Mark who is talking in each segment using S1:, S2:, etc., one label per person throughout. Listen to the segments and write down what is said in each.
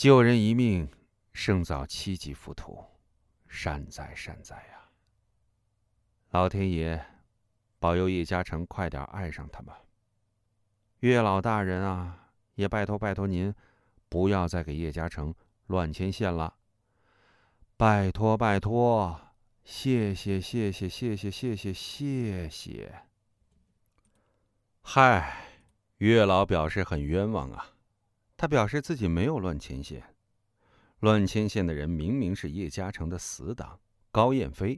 S1: 救人一命，胜造7级浮屠，善哉善哉呀！老天爷，保佑叶嘉诚快点爱上她吧。岳老大人啊，也拜托您，不要再给叶嘉诚乱牵线了。拜托，谢谢。嗨，岳老表示很冤枉啊，他表示自己没有乱牵线，乱牵线的人明明是叶嘉诚的死党高燕飞。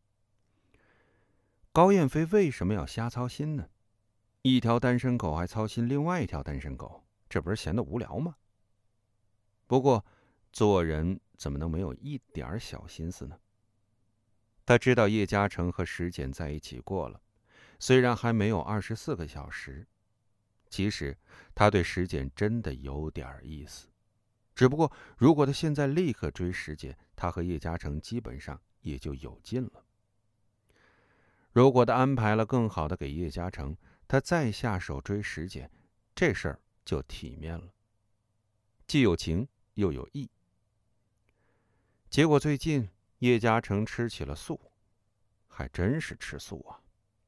S1: 高燕飞为什么要瞎操心呢？一条单身狗还操心另外一条单身狗，这不是闲得无聊吗？不过做人怎么能没有一点小心思呢？他知道叶嘉诚和石简在一起过了，虽然还没有24个小时，其实他对石简真的有点意思。只不过如果他现在立刻追石简，他和叶嘉诚基本上也就有劲了。如果他安排了更好的给叶嘉诚，他再下手追石简，这事儿就体面了，既有情又有义。结果最近叶嘉诚吃起了素，还真是吃素啊。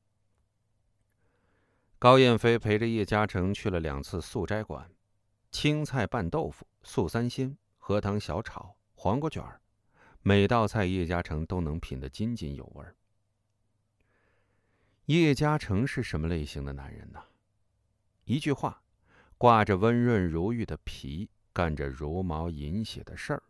S1: 高燕飞陪着叶嘉诚去了2次素斋馆，青菜拌豆腐、素三鲜、荷塘小炒、黄瓜卷，每道菜叶嘉诚都能品得津津有味。叶嘉诚是什么类型的男人呢？一句话，挂着温润如玉的皮，干着茹毛饮血的事儿。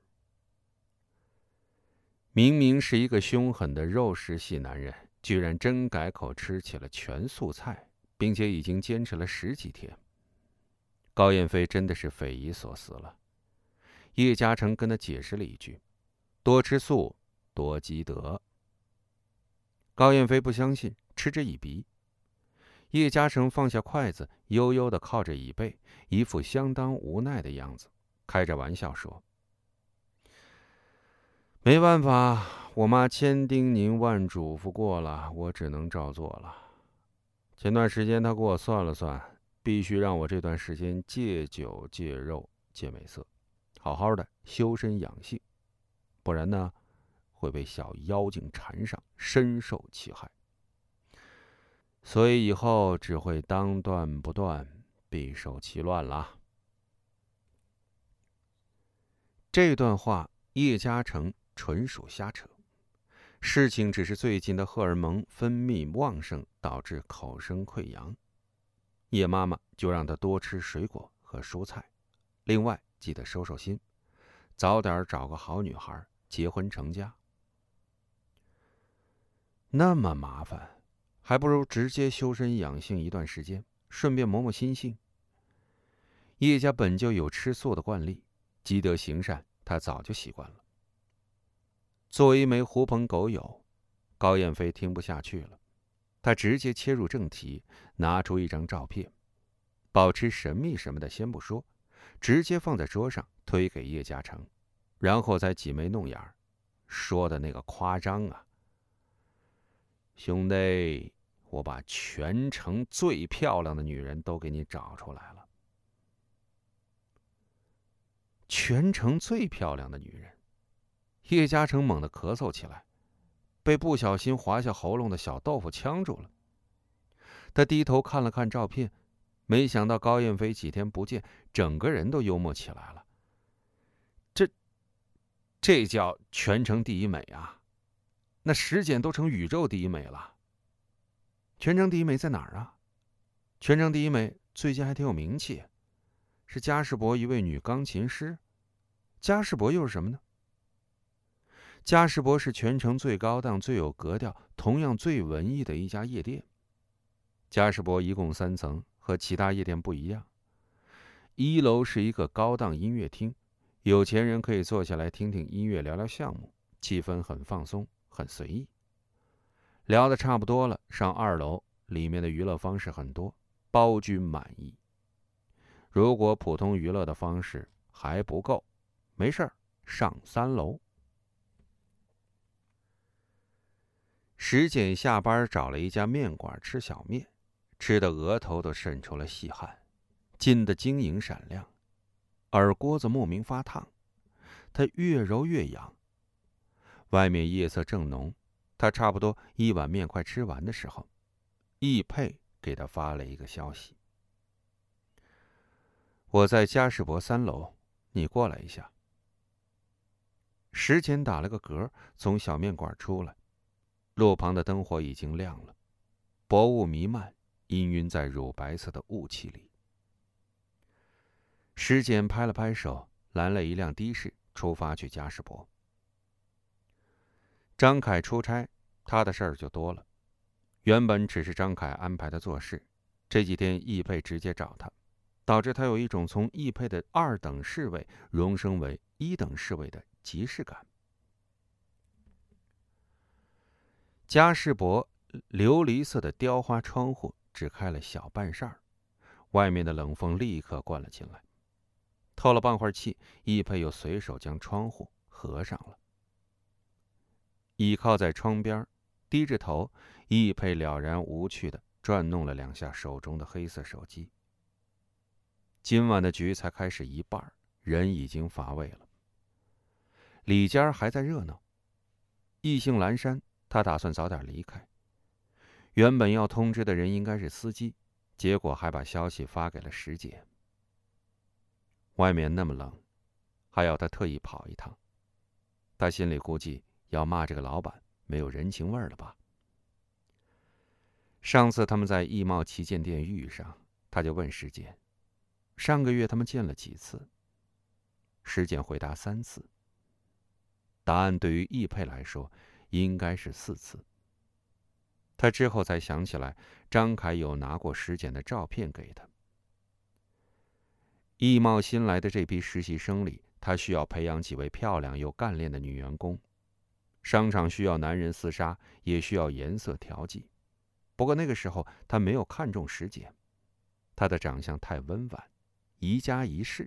S1: 明明是一个凶狠的肉食系男人，居然真改口吃起了全素菜，并且已经坚持了10几天。高燕飞真的是匪夷所思了。叶嘉诚跟他解释了一句：多吃素，多积德。高燕飞不相信，嗤之以鼻。叶嘉诚放下筷子，悠悠地靠着椅背，一副相当无奈的样子，开着玩笑说：没办法，我妈千叮咛万嘱咐过了，我只能照做了。前段时间她给我算了算，必须让我这段时间戒酒戒肉戒美色，好好的修身养性，不然呢会被小妖精缠上，深受其害。所以以后只会当断不断，必受其乱了。这段话叶嘉诚纯属瞎扯，事情只是最近的荷尔蒙分泌旺盛，导致口生溃疡。叶妈妈就让他多吃水果和蔬菜，另外记得收心，早点找个好女孩结婚成家。那么麻烦，还不如直接修身养性一段时间，顺便磨磨心性。叶家本就有吃素的惯例，积德行善他早就习惯了。作为一枚狐朋狗友，高燕飞听不下去了，他直接切入正题，拿出一张照片，保持神秘什么的先不说，直接放在桌上推给叶嘉诚，然后再挤眉弄眼，说的那个夸张啊！兄弟，我把全城最漂亮的女人都给你找出来了。全城最漂亮的女人，叶嘉诚猛地咳嗽起来，被不小心滑下喉咙的小豆腐呛住了。他低头看了看照片，没想到高燕飞几天不见，整个人都幽默起来了。这叫全城第一美啊！那石简都成宇宙第一美了。全城第一美在哪儿啊？全城第一美最近还挺有名气，是嘉士伯一位女钢琴师。嘉士伯又是什么呢？嘉士伯是全城最高档、最有格调，同样最文艺的一家夜店。嘉士伯一共3层，和其他夜店不一样。1楼是一个高档音乐厅，有钱人可以坐下来听听音乐，聊聊项目，气氛很放松，很随意。聊得差不多了，上2楼，里面的娱乐方式很多，包君满意。如果普通娱乐的方式还不够，没事儿，上3楼。石简下班找了一家面馆吃小面，吃得额头都渗出了细汗，筋得晶莹闪亮。 耳郭子莫名发烫，他越揉越痒。外面夜色正浓，他差不多一碗面快吃完的时候，易佩给他发了一个消息：我在嘉士伯3楼，你过来一下。石简打了个嗝，从小面馆出来，路旁的灯火已经亮了，薄雾弥漫，氤氲在乳白色的雾气里。石简拍了拍手，拦了一辆的士，出发去嘉士伯。张凯出差，他的事儿就多了。原本只是张凯安排的做事，这几天易佩直接找他，导致他有一种从易佩的2等侍卫荣升为1等侍卫的即视感。嘉士伯琉璃色的雕花窗户只开了小半扇，外面的冷风立刻灌了进来。透了半会儿气，易佩又随手将窗户合上了。倚靠在窗边，低着头，易佩了然无趣地转弄了2下手中的黑色手机。今晚的局才开始一半，人已经乏味了。里间还在热闹，意兴阑珊，他打算早点离开。原本要通知的人应该是司机，结果还把消息发给了石姐。外面那么冷，还要他特意跑一趟，他心里估计要骂这个老板没有人情味了吧。上次他们在易茂旗舰店遇上，他就问石简，上个月他们见了几次？石简回答3次。答案对于易佩来说应该是4次。他之后才想起来，张凯有拿过石简的照片给他。易茂新来的这批实习生里，他需要培养几位漂亮又干练的女员工。商场需要男人厮杀，也需要颜色调剂。不过那个时候他没有看中石简，她的长相太温婉，宜家宜室。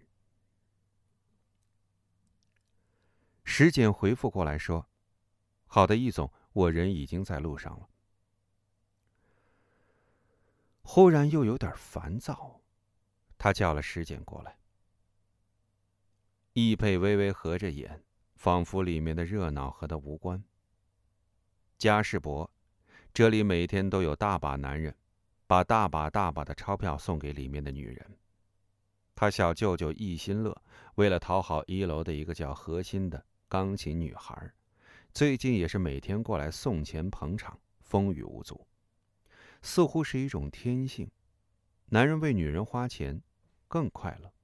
S1: 石简回复过来说：“好的，易总，我人已经在路上了。”忽然又有点烦躁，他叫了石简过来。易佩微微合着眼，仿佛里面的热闹和他无关。嘉士伯，这里每天都有大把男人，把大把的钞票送给里面的女人。他小舅舅易新乐，为了讨好1楼的一个叫何心的钢琴女孩，最近也是每天过来送钱捧场，风雨无阻，似乎是一种天性。男人为女人花钱更快乐。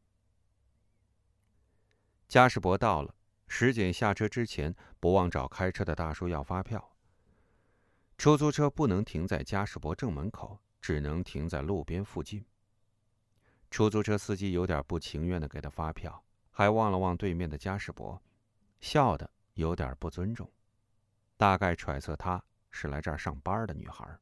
S1: 嘉士伯到了，石简下车之前不忘找开车的大叔要发票。出租车不能停在嘉士伯正门口，只能停在路边附近。出租车司机有点不情愿地给他发票，还望了望对面的嘉士伯，笑得有点不尊重，大概揣测她是来这儿上班的女孩。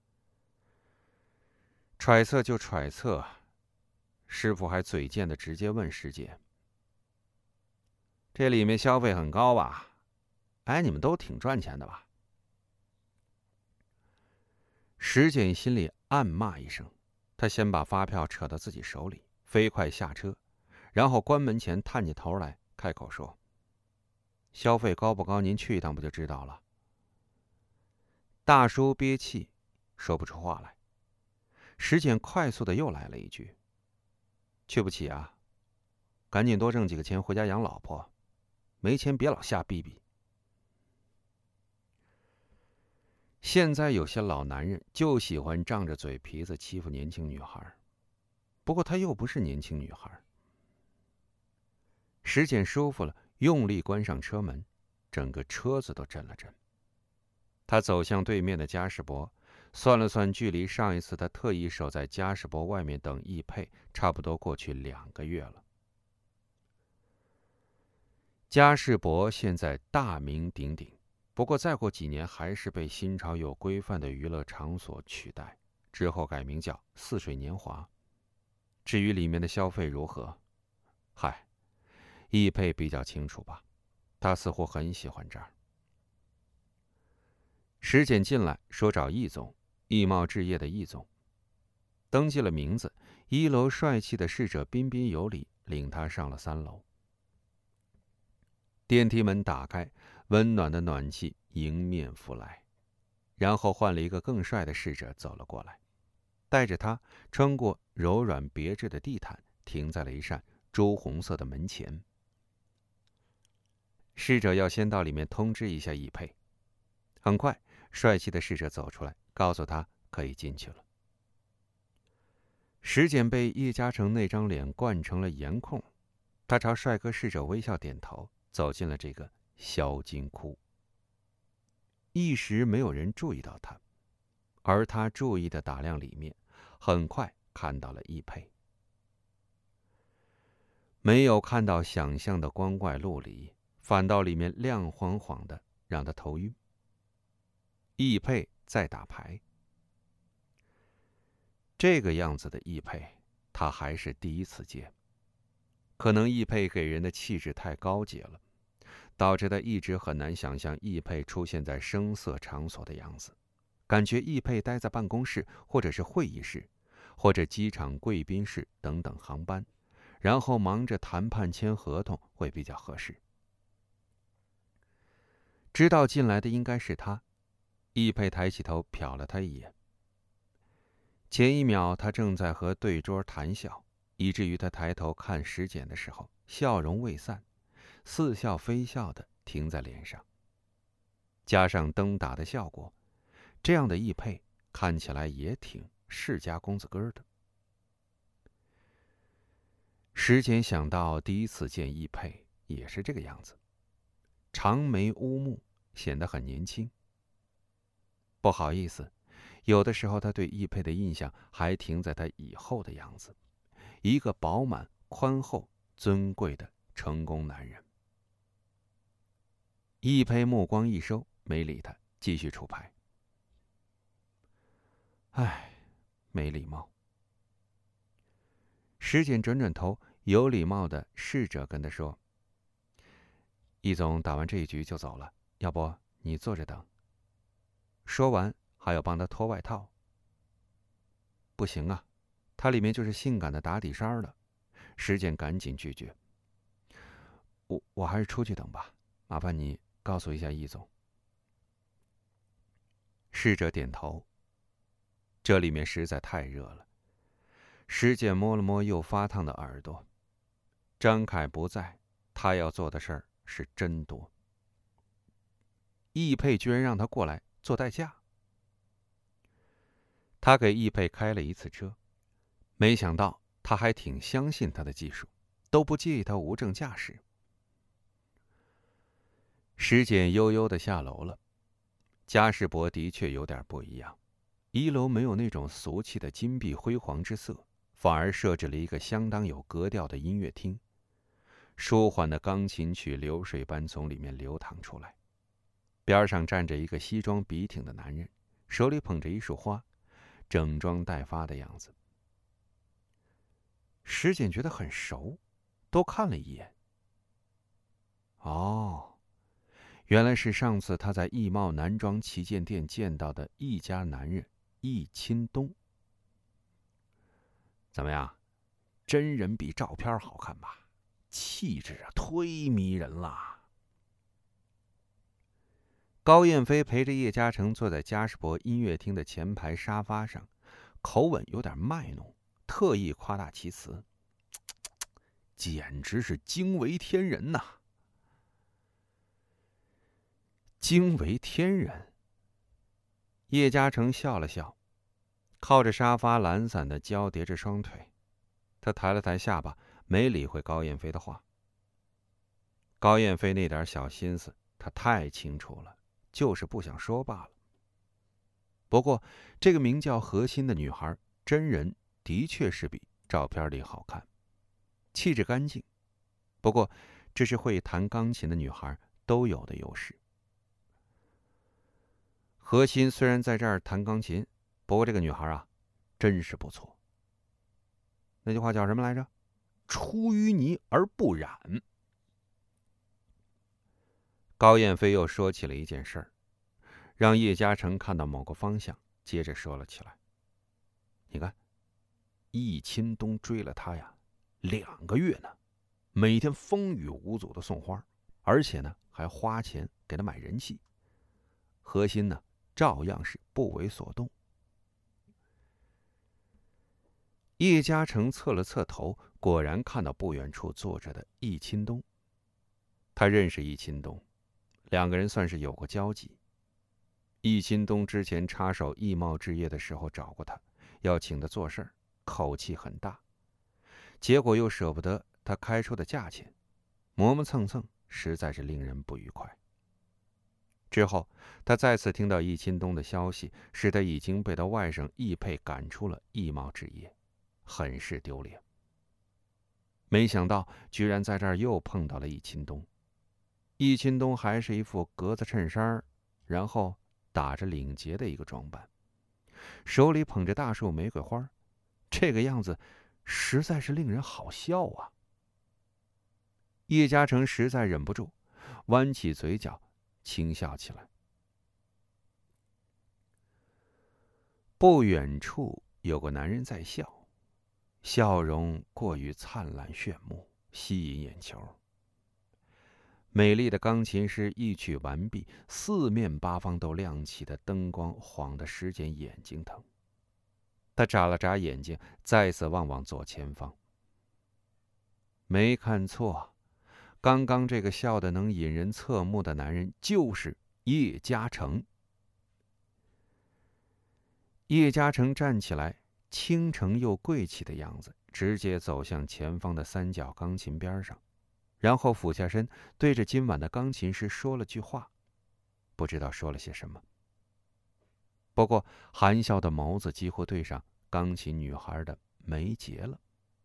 S1: 揣测就揣测，师傅还嘴贱地直接问石简：“这里面消费很高吧？哎，你们都挺赚钱的吧？”石简心里暗骂一声，他先把发票扯到自己手里，飞快下车，然后关门前探起头来，开口说：“消费高不高，您去一趟不就知道了。”大叔憋气，说不出话来。石简快速的又来了一句：“去不起啊，赶紧多挣几个钱回家养老婆，没钱别老瞎逼逼。”现在有些老男人就喜欢仗着嘴皮子欺负年轻女孩，不过她又不是年轻女孩。石简舒服了，用力关上车门，整个车子都震了震。他走向对面的嘉士伯，算了算距离上一次他特意守在嘉士伯外面等易佩，差不多过去2个月了。嘉士伯现在大名鼎鼎，不过再过几年还是被新潮有规范的娱乐场所取代，之后改名叫似水年华。至于里面的消费如何，嗨，易佩比较清楚吧，他似乎很喜欢这儿。石简进来说找易总，易茂置业的易总。登记了名字，1楼帅气的侍者彬彬有礼， 领他上了3楼。电梯门打开，温暖的暖气迎面拂来，然后换了一个更帅的侍者走了过来，带着他穿过柔软别致的地毯，停在了一扇朱红色的门前。侍者要先到里面通知一下易佩。很快，帅气的侍者走出来，告诉他可以进去了。石简被叶嘉诚那张脸惯成了颜控，他朝帅哥侍者微笑点头，走进了这个销金窟。一时没有人注意到他，而他注意的打量里面，很快看到了易佩。没有看到想象的光怪陆离，反倒里面亮晃晃的，让他头晕。易佩在打牌，这个样子的易佩，他还是第一次见。可能易佩给人的气质太高洁了，导致他一直很难想象易佩出现在声色场所的样子，感觉易佩待在办公室或者是会议室，或者机场贵宾室等等航班，然后忙着谈判签合同会比较合适。知道进来的应该是他，易佩抬起头瞟了他一眼。前一秒他正在和对桌谈笑，以至于他抬头看石简的时候，笑容未散，似笑非笑的停在脸上。加上灯打的效果，这样的易佩看起来也挺世家公子哥的。石简想到第一次见易佩也是这个样子，长眉乌目，显得很年轻。不好意思，有的时候他对易佩的印象还停在他以后的样子，一个饱满、宽厚、尊贵的成功男人。易佩目光一收，没理他，继续出牌。唉，没礼貌。石简转转头，有礼貌的试着跟他说：“易总打完这一局就走了，要不你坐着等。”说完还要帮他脱外套。不行啊，他里面就是性感的打底衫了。石简赶紧拒绝：“我还是出去等吧，麻烦你告诉一下易总。”侍者点头。这里面实在太热了。石简摸了摸又发烫的耳朵。张凯不在，他要做的事儿是真多。易佩居然让他过来做代驾。他给易佩开了一次车，没想到他还挺相信他的技术，都不介意他无证驾驶。石简悠悠地下楼了。嘉士伯的确有点不一样，1楼没有那种俗气的金碧辉煌之色，反而设置了一个相当有格调的音乐厅。舒缓的钢琴曲流水般从里面流淌出来，边上站着一个西装笔挺的男人，手里捧着一束花，整装待发的样子。石简觉得很熟，多看了一眼。哦，原来是上次他在易茂男装旗舰店见到的易家男人易钦东。怎么样，真人比照片好看吧？气质啊，忒迷人了。高燕飞陪着叶嘉诚坐在嘉士伯音乐厅的前排沙发上，口吻有点卖弄，特意夸大其词：“简直是惊为天人呐！”惊为天人。叶嘉诚笑了笑，靠着沙发懒散地交叠着双腿，他抬了抬下巴，没理会高燕飞的话。高燕飞那点小心思他太清楚了，就是不想说罢了。不过这个名叫何心的女孩真人的确是比照片里好看，气质干净。不过这是会弹钢琴的女孩都有的优势。何心虽然在这儿弹钢琴，不过这个女孩啊，真是不错。那句话叫什么来着？出淤泥而不染。高燕飞又说起了一件事儿，让叶嘉诚看到某个方向，接着说了起来。你看，易钦东追了他呀2个月呢。 每天风雨无阻的送花，而且呢还花钱给他买人气。何心呢照样是不为所动。叶嘉诚侧了侧头，果然看到不远处坐着的易钦东。他认识易钦东，两个人算是有过交集。易钦东之前插手易贸置业的时候找过他，要请他做事儿，口气很大，结果又舍不得他开出的价钱，磨磨蹭蹭，实在是令人不愉快。之后，他再次听到易钦东的消息，是他已经被他外甥易佩赶出了易贸置业，很是丢脸。没想到居然在这儿又碰到了易钦东。易钦东还是一副格子衬衫，然后打着领结的一个装扮，手里捧着大束玫瑰花，这个样子实在是令人好笑啊。叶嘉诚实在忍不住，弯起嘴角轻笑起来。不远处有个男人在笑，笑容过于灿烂炫目，吸引眼球。美丽的钢琴师一曲完毕，四面八方都亮起的灯光晃得石简眼睛疼。他眨了眨眼睛，再次望望左前方。没看错，刚刚这个笑得能引人侧目的男人就是叶嘉诚。叶嘉诚站起来，倾城又贵气的样子，直接走向前方的三角钢琴边上，然后俯下身，对着今晚的钢琴师说了句话，不知道说了些什么。不过含笑的眸子几乎对上钢琴女孩的眉睫了。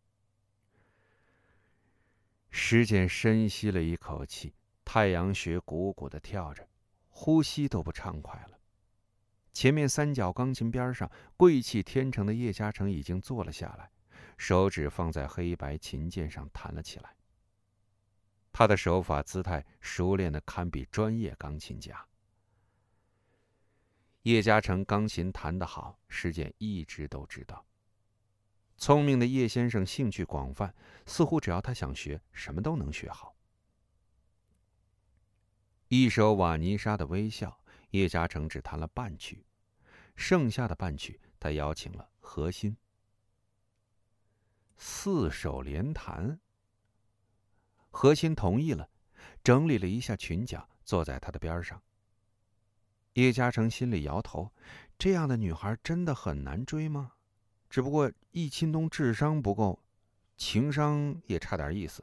S1: 石简深吸了一口气，太阳穴鼓鼓的跳着，呼吸都不畅快了。前面三角钢琴边上，贵气天成的叶嘉诚已经坐了下来，手指放在黑白琴键上弹了起来。他的手法姿态熟练的堪比专业钢琴家。叶嘉诚钢琴弹得好，石简一直都知道。聪明的叶先生兴趣广泛，似乎只要他想学，什么都能学好。一首瓦尼莎的微笑，叶嘉诚只弹了半曲，剩下的半曲他邀请了何心。4手连弹。何心同意了，整理了一下裙角，坐在他的边上。叶嘉诚心里摇头，这样的女孩真的很难追吗？只不过易钦东智商不够，情商也差点意思。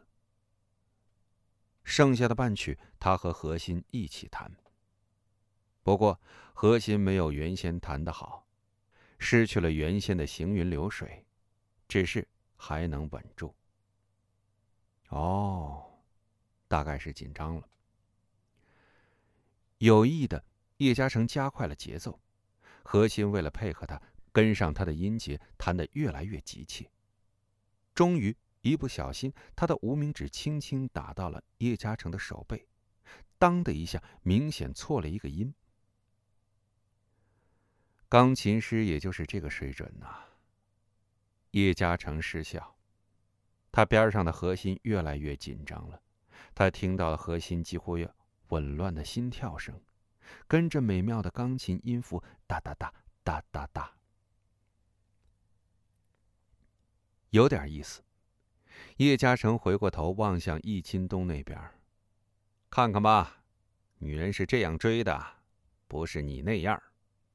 S1: 剩下的半曲，他和何心一起弹。不过何心没有原先弹得好，失去了原先的行云流水，只是还能稳住。大概是紧张了。有意的，叶嘉诚加快了节奏，何心为了配合他，跟上他的音节，弹得越来越急切。终于一不小心，他的无名指轻轻打到了叶嘉诚的手背，当的一下，明显错了一个音。钢琴师也就是这个水准呐。叶嘉诚失笑，他边上的何心越来越紧张了。他听到了何心几乎要紊乱的心跳声，跟着美妙的钢琴音符哒哒哒哒哒哒，有点意思。叶嘉诚回过头望向易钦东那边，看看吧，女人是这样追的，不是你那样。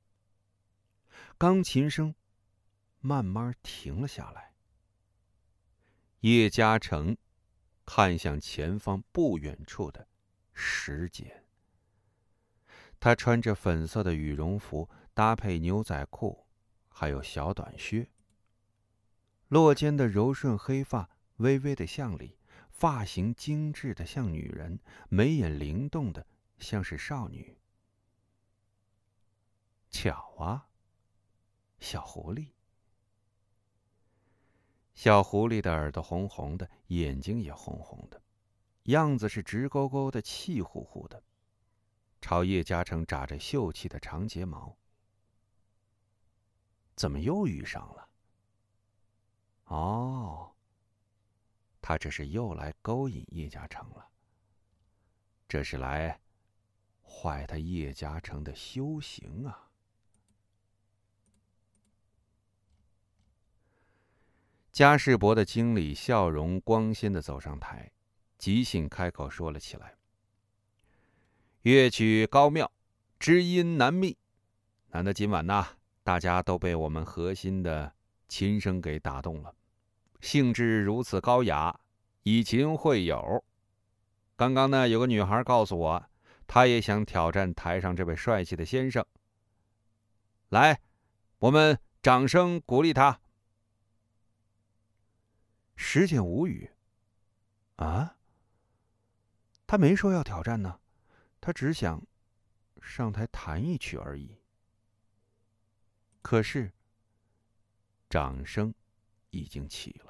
S1: 钢琴声慢慢停了下来。叶嘉诚看向前方不远处的石简，他穿着粉色的羽绒服，搭配牛仔裤，还有小短靴。落肩的柔顺黑发微微的向里，发型精致的像女人，眉眼灵动的像是少女。巧啊，小狐狸。小狐狸的耳朵红红的，眼睛也红红的，样子是直勾勾的，气呼呼的，朝叶嘉诚眨着秀气的长睫毛。怎么又遇上了？ 他这是又来勾引叶嘉诚了，这是来坏他叶嘉诚的修行啊！嘉士伯的经理笑容光鲜地走上台，即兴开口说了起来：“乐曲高妙，知音难觅。难得今晚呐，大家都被我们核心的琴声给打动了，兴致如此高雅，以琴会友。刚刚呢，有个女孩告诉我，她也想挑战台上这位帅气的先生。来，我们掌声鼓励她。”石简无语。啊？他没说要挑战呢，他只想上台弹一曲而已。可是，掌声已经起了。